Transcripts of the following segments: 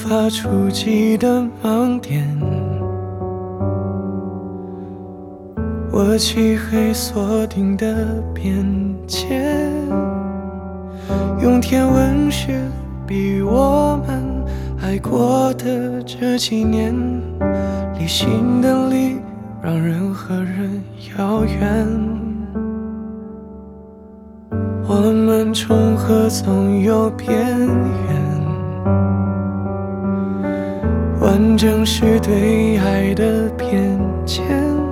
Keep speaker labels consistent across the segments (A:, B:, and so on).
A: 法触及的盲点，我漆黑锁定的边界，用天文学比我们爱过的这几年，离心的离让人和人遥远。我们重合总有边缘，完整是对爱的偏见，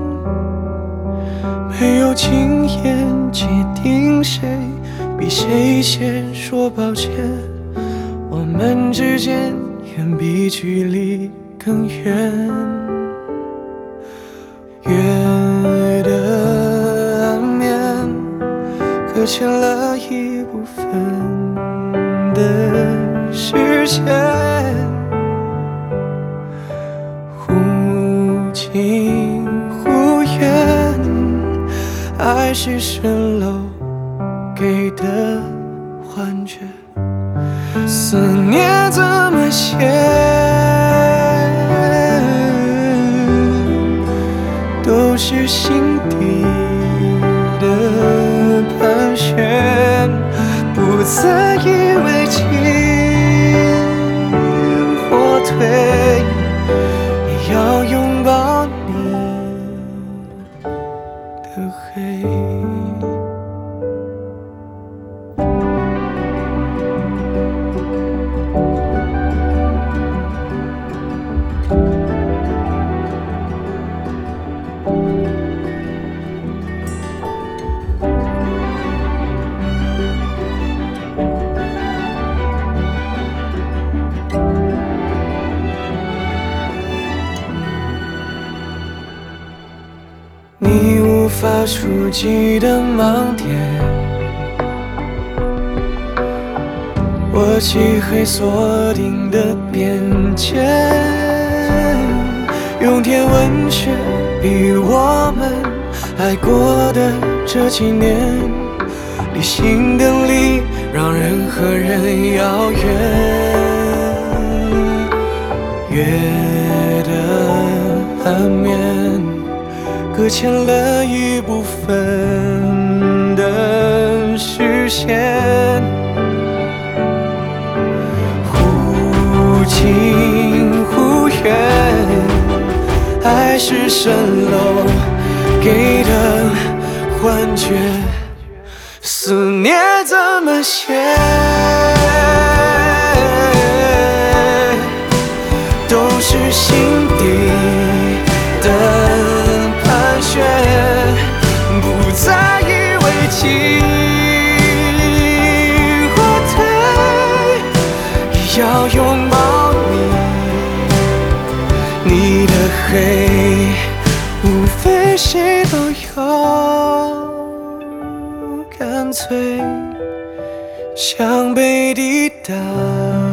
A: 没有经验界定谁比谁先说抱歉，我们之间远比距离更远。月的暗面搁浅了一部分的视线，忽近忽远，爱是蜃楼给的幻觉，思念怎么写都是心底的盘旋，不再因为进或退，也要拥抱你的黑。你无法触及的盲点，我漆黑锁定的边界，用天文学比我们爱过的这几年，离心的离让人和人遥远。月的暗面搁浅了一部分的视线，忽近忽远，爱是蜃楼给的幻觉，思念怎么写都是心底的盘旋，不再以为进或退，也要拥抱你的黑，无非谁都有，干脆想被抵挡。